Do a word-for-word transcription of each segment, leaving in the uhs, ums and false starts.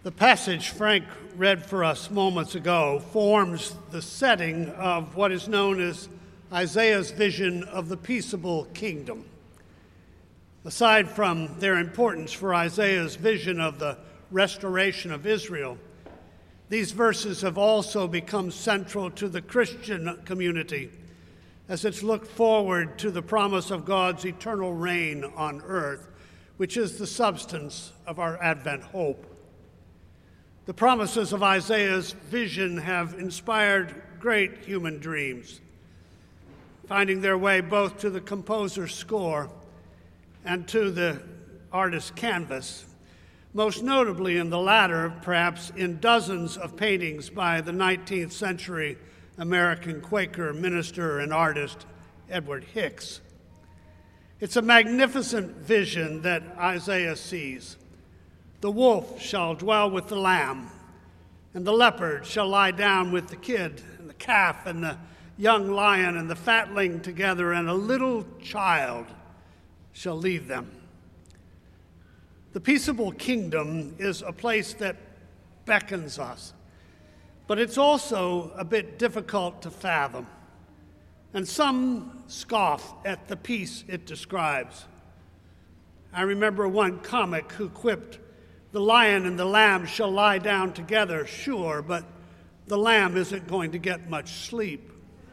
The passage Frank read for us moments ago forms the setting of what is known as Isaiah's vision of the peaceable kingdom. Aside from their importance for Isaiah's vision of the restoration of Israel, these verses have also become central to the Christian community as it's looked forward to the promise of God's eternal reign on earth, which is the substance of our Advent hope. The promises of Isaiah's vision have inspired great human dreams, finding their way both to the composer's score and to the artist's canvas, most notably in the latter, perhaps in dozens of paintings by the nineteenth century American Quaker minister and artist Edward Hicks. It's a magnificent vision that Isaiah sees. The wolf shall dwell with the lamb, and the leopard shall lie down with the kid, and the calf and the young lion and the fatling together, and a little child shall lead them. The peaceable kingdom is a place that beckons us, but it's also a bit difficult to fathom, and some scoff at the peace it describes. I remember one comic who quipped, "The lion and the lamb shall lie down together, sure, but the lamb isn't going to get much sleep."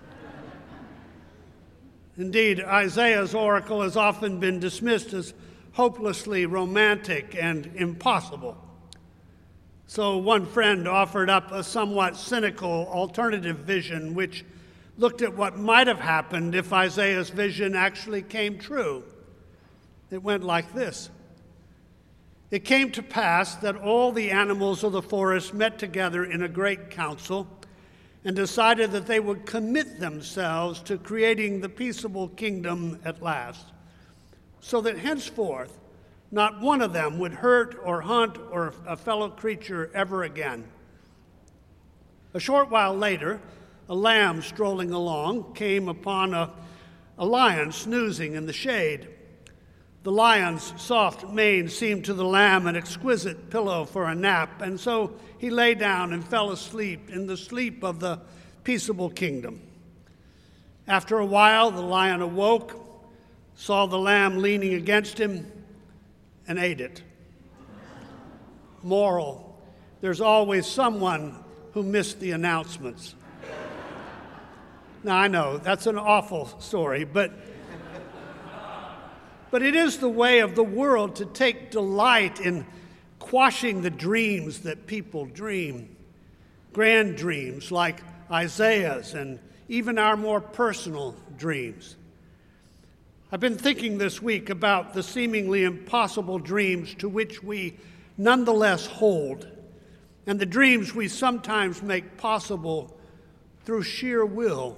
Indeed, Isaiah's oracle has often been dismissed as hopelessly romantic and impossible. So one friend offered up a somewhat cynical alternative vision which looked at what might have happened if Isaiah's vision actually came true. It went like this. It came to pass that all the animals of the forest met together in a great council and decided that they would commit themselves to creating the peaceable kingdom at last, so that henceforth not one of them would hurt or hunt or a fellow creature ever again. A short while later, a lamb strolling along came upon a, a lion snoozing in the shade. The lion's soft mane seemed to the lamb an exquisite pillow for a nap, and so he lay down and fell asleep in the sleep of the peaceable kingdom. After a while, the lion awoke, saw the lamb leaning against him, and ate it. Moral: there's always someone who missed the announcements. Now, I know that's an awful story, but But it is the way of the world to take delight in quashing the dreams that people dream, grand dreams like Isaiah's and even our more personal dreams. I've been thinking this week about the seemingly impossible dreams to which we nonetheless hold, and the dreams we sometimes make possible through sheer will.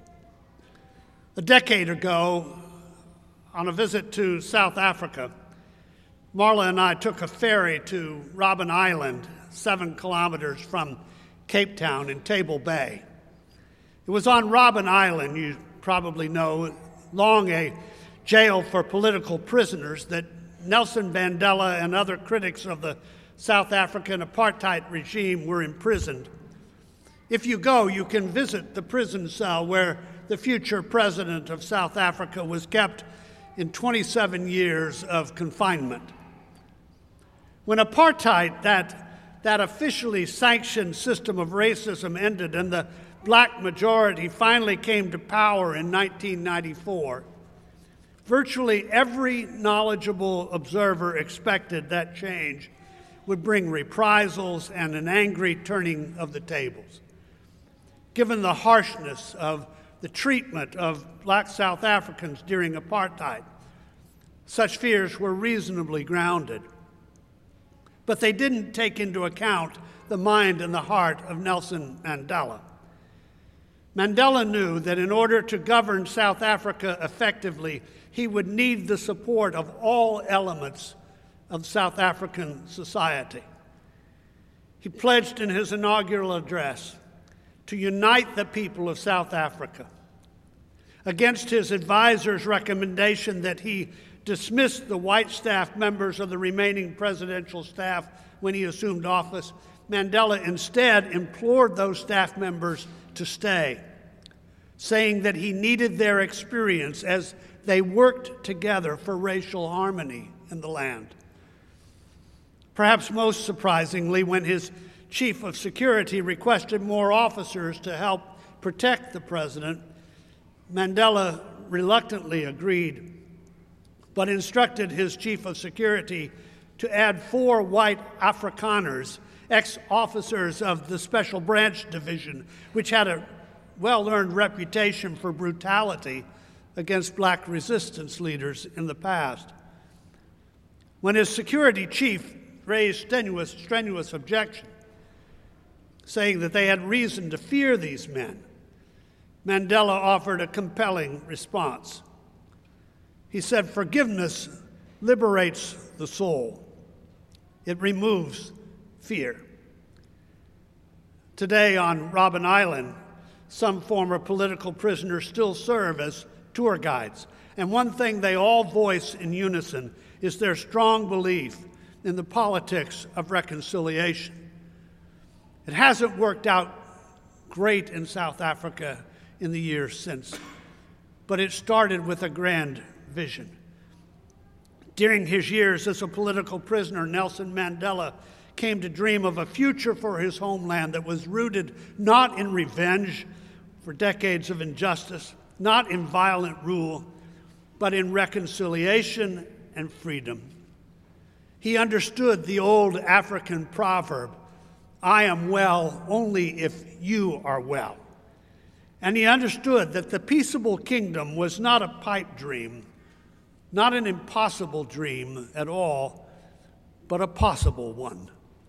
A decade ago, on a visit to South Africa, Marla and I took a ferry to Robben Island, seven kilometers from Cape Town in Table Bay. It was on Robben Island, you probably know, long a jail for political prisoners, that Nelson Mandela and other critics of the South African apartheid regime were imprisoned. If you go, you can visit the prison cell where the future president of South Africa was kept in twenty-seven years of confinement. When apartheid, that, that officially sanctioned system of racism, ended and the black majority finally came to power in nineteen ninety-four, virtually every knowledgeable observer expected that change would bring reprisals and an angry turning of the tables. Given the harshness of the treatment of black South Africans during apartheid, such fears were reasonably grounded. But they didn't take into account the mind and the heart of Nelson Mandela. Mandela knew that in order to govern South Africa effectively, he would need the support of all elements of South African society. He pledged in his inaugural address to unite the people of South Africa. Against his advisor's recommendation that he dismiss the white staff members of the remaining presidential staff when he assumed office, Mandela instead implored those staff members to stay, saying that he needed their experience as they worked together for racial harmony in the land. Perhaps most surprisingly, when his chief of security requested more officers to help protect the president, Mandela reluctantly agreed, but instructed his chief of security to add four white Afrikaners, ex-officers of the Special Branch Division, which had a well-earned reputation for brutality against black resistance leaders in the past. When his security chief raised strenuous, strenuous objection, saying that they had reason to fear these men, Mandela offered a compelling response. He said, "Forgiveness liberates the soul. It removes fear." Today on Robben Island, some former political prisoners still serve as tour guides. And one thing they all voice in unison is their strong belief in the politics of reconciliation. It hasn't worked out great in South Africa in the years since, but it started with a grand vision. During his years as a political prisoner, Nelson Mandela came to dream of a future for his homeland that was rooted not in revenge for decades of injustice, not in violent rule, but in reconciliation and freedom. He understood the old African proverb, "I am well only if you are well." And he understood that the peaceable kingdom was not a pipe dream, not an impossible dream at all, but a possible one.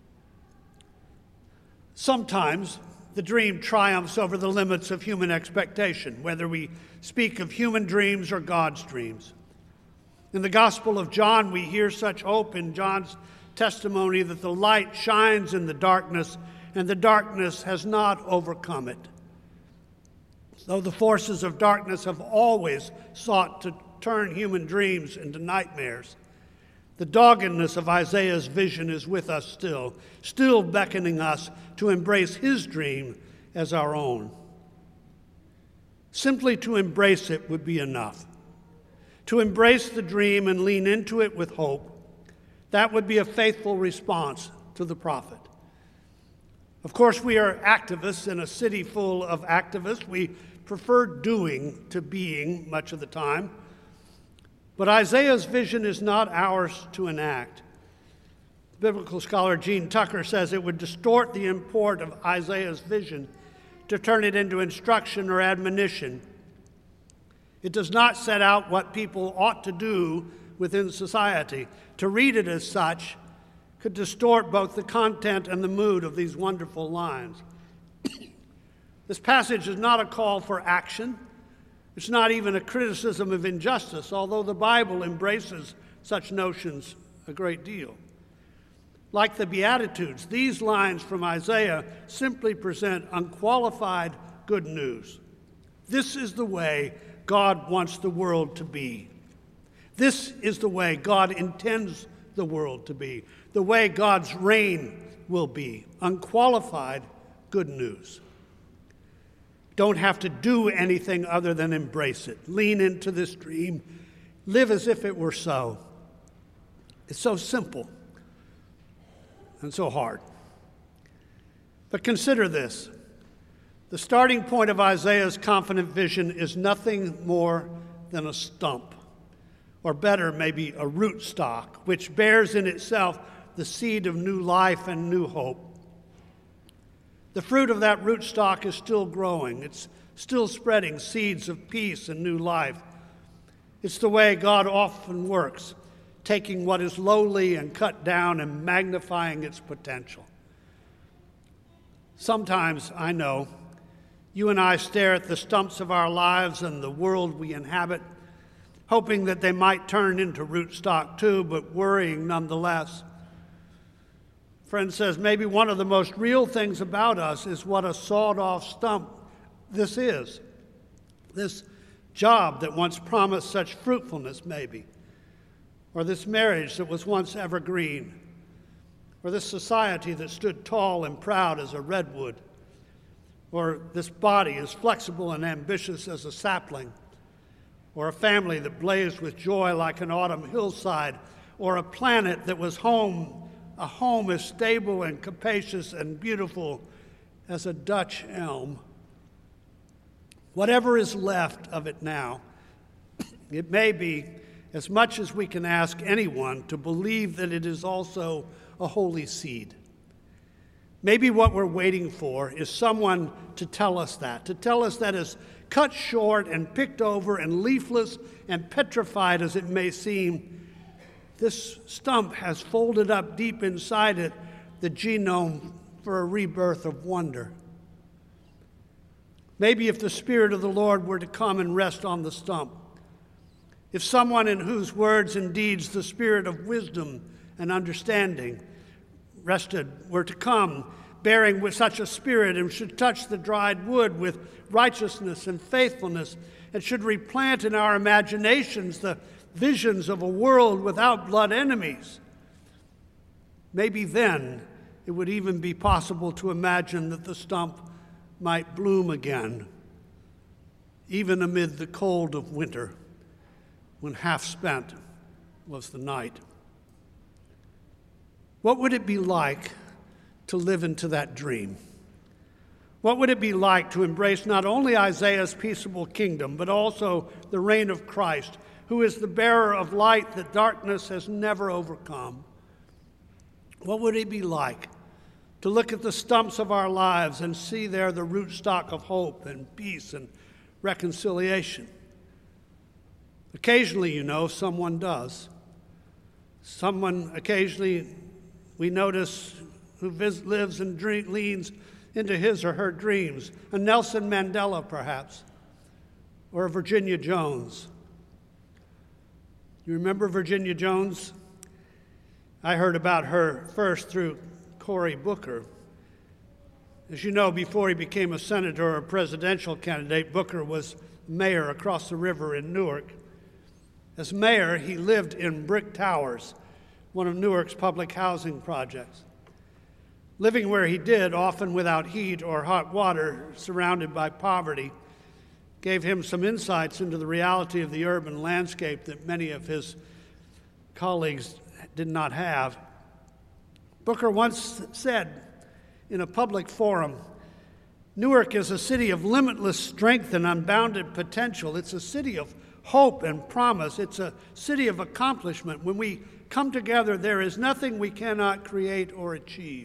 Sometimes the dream triumphs over the limits of human expectation, whether we speak of human dreams or God's dreams. In the Gospel of John, we hear such hope in John's testimony that the light shines in the darkness, and the darkness has not overcome it. Though the forces of darkness have always sought to turn human dreams into nightmares, the doggedness of Isaiah's vision is with us still, still beckoning us to embrace his dream as our own. Simply to embrace it would be enough. To embrace the dream and lean into it with hope, that would be a faithful response to the prophet. Of course, we are activists in a city full of activists. We prefer doing to being much of the time. But Isaiah's vision is not ours to enact. Biblical scholar Gene Tucker says it would distort the import of Isaiah's vision to turn it into instruction or admonition. It does not set out what people ought to do within society. To read it as such could distort both the content and the mood of these wonderful lines. This passage is not a call for action. It's not even a criticism of injustice, although the Bible embraces such notions a great deal. Like the Beatitudes, these lines from Isaiah simply present unqualified good news. This is the way God wants the world to be. This is the way God intends the world to be, the way God's reign will be. Unqualified good news. Don't have to do anything other than embrace it. Lean into this dream. Live as if it were so. It's so simple and so hard. But consider this. The starting point of Isaiah's confident vision is nothing more than a stump, or better, maybe a rootstock, which bears in itself the seed of new life and new hope. The fruit of that rootstock is still growing. It's still spreading seeds of peace and new life. It's the way God often works, taking what is lowly and cut down and magnifying its potential. Sometimes, I know, you and I stare at the stumps of our lives and the world we inhabit, hoping that they might turn into rootstock too, but worrying nonetheless. A friend says maybe one of the most real things about us is what a sawed-off stump this is. This job that once promised such fruitfulness, maybe, or this marriage that was once evergreen. or this society that stood tall and proud as a redwood, or this body as flexible and ambitious as a sapling, or a family that blazed with joy like an autumn hillside, or a planet that was home, a home as stable and capacious and beautiful as a Dutch elm. Whatever is left of it now, it may be as much as we can ask anyone to believe that it is also a holy seed. Maybe what we're waiting for is someone to tell us that, to tell us that as cut short and picked over and leafless and petrified as it may seem, this stump has folded up deep inside it the genome for a rebirth of wonder. Maybe if the Spirit of the Lord were to come and rest on the stump, if someone in whose words and deeds the spirit of wisdom and understanding rested were to come, bearing with such a spirit, and should touch the dried wood with righteousness and faithfulness, and should replant in our imaginations the visions of a world without blood enemies, maybe then it would even be possible to imagine that the stump might bloom again, even amid the cold of winter, when half spent was the night. What would it be like to live into that dream? What would it be like to embrace not only Isaiah's peaceable kingdom, but also the reign of Christ, who is the bearer of light that darkness has never overcome? What would it be like to look at the stumps of our lives and see there the rootstock of hope and peace and reconciliation? Occasionally, you know, someone does. Someone occasionally we notice who vis- lives and dream, leans into his or her dreams. A Nelson Mandela, perhaps, or a Virginia Jones. You remember Virginia Jones? I heard about her first through Cory Booker. As you know, before he became a senator or a presidential candidate, Booker was mayor across the river in Newark. As mayor, he lived in Brick Towers, one of Newark's public housing projects. Living where he did, often without heat or hot water, surrounded by poverty, gave him some insights into the reality of the urban landscape that many of his colleagues did not have. Booker once said in a public forum, "Newark is a city of limitless strength and unbounded potential. It's a city of hope and promise. It's a city of accomplishment. When we come together, there is nothing we cannot create or achieve."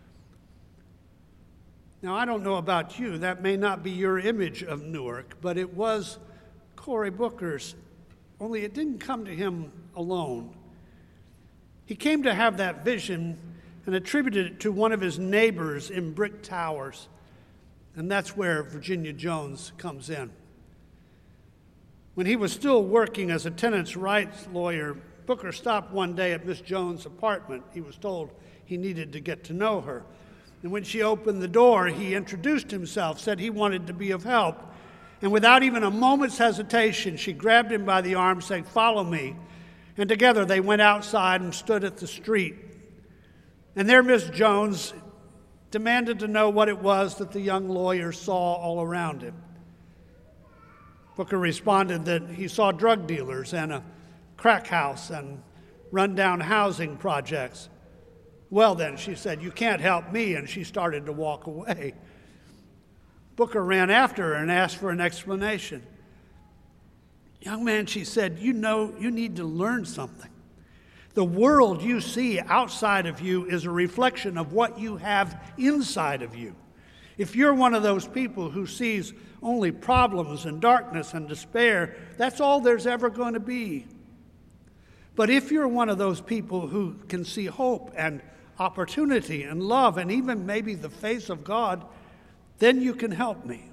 Now, I don't know about you. That may not be your image of Newark, but it was Cory Booker's, only it didn't come to him alone. He came to have that vision and attributed it to one of his neighbors in Brick Towers, and that's where Virginia Jones comes in. When he was still working as a tenants' rights lawyer, Booker stopped one day at Miss Jones' apartment. He was told he needed to get to know her. And when she opened the door, he introduced himself, said he wanted to be of help. And without even a moment's hesitation, she grabbed him by the arm, saying, "Follow me." And together they went outside and stood at the street. And there Miss Jones demanded to know what it was that the young lawyer saw all around him. Booker responded that he saw drug dealers and a crack house and rundown housing projects. "Well then," she said, "you can't help me," and she started to walk away. Booker ran after her and asked for an explanation. "Young man," she said, "you know, you need to learn something. The world you see outside of you is a reflection of what you have inside of you. If you're one of those people who sees only problems and darkness and despair, that's all there's ever going to be. But if you're one of those people who can see hope and opportunity and love and even maybe the face of God, then you can help me."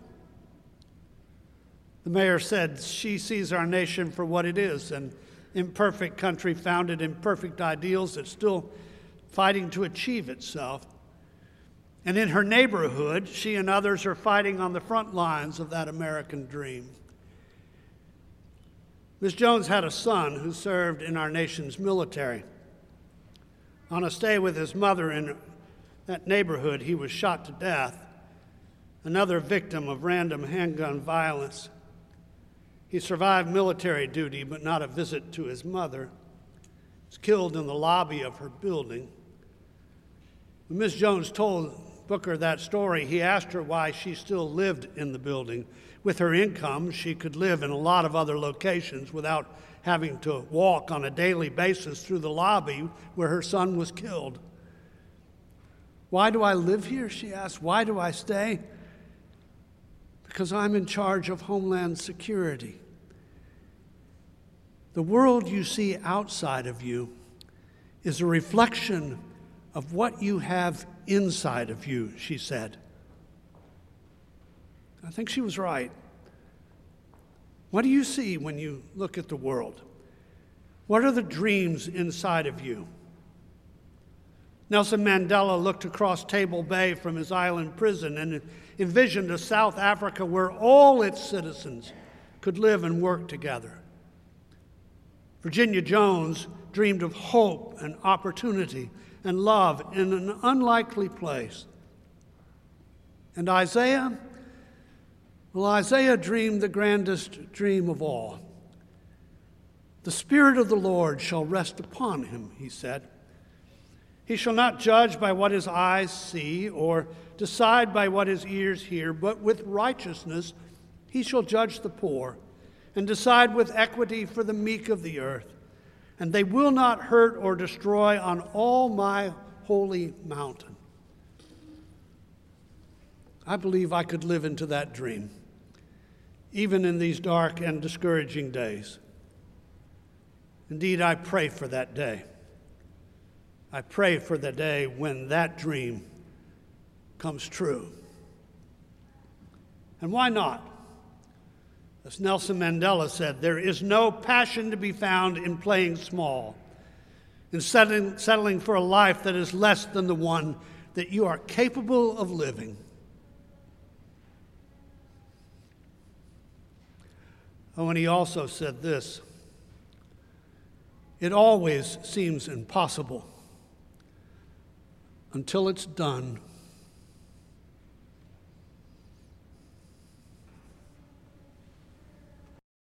The mayor said she sees our nation for what it is, an imperfect country founded in perfect ideals that's still fighting to achieve itself. And in her neighborhood, she and others are fighting on the front lines of that American dream. Miss Jones had a son who served in our nation's military. On a stay with his mother in that neighborhood, he was shot to death, another victim of random handgun violence. He survived military duty, but not a visit to his mother. He was killed in the lobby of her building. When Miz Jones told Booker that story, he asked her why she still lived in the building. With her income, she could live in a lot of other locations without having to walk on a daily basis through the lobby where her son was killed. Why do I live here, she asked. Why do I stay? Because I'm in charge of Homeland Security. The world you see outside of you is a reflection of what you have inside of you, she said. I think she was right. What do you see when you look at the world? What are the dreams inside of you? Nelson Mandela looked across Table Bay from his island prison and envisioned a South Africa where all its citizens could live and work together. Virginia Jones dreamed of hope and opportunity and love in an unlikely place. And Isaiah, well, Isaiah dreamed the grandest dream of all. The Spirit of the Lord shall rest upon him, he said. He shall not judge by what his eyes see or decide by what his ears hear, but with righteousness he shall judge the poor and decide with equity for the meek of the earth. And they will not hurt or destroy on all my holy mountain. I believe I could live into that dream, even in these dark and discouraging days. Indeed, I pray for that day. I pray for the day when that dream comes true. And why not? As Nelson Mandela said, there is no passion to be found in playing small, in settling, settling for a life that is less than the one that you are capable of living. Oh, and he also said this: it always seems impossible until it's done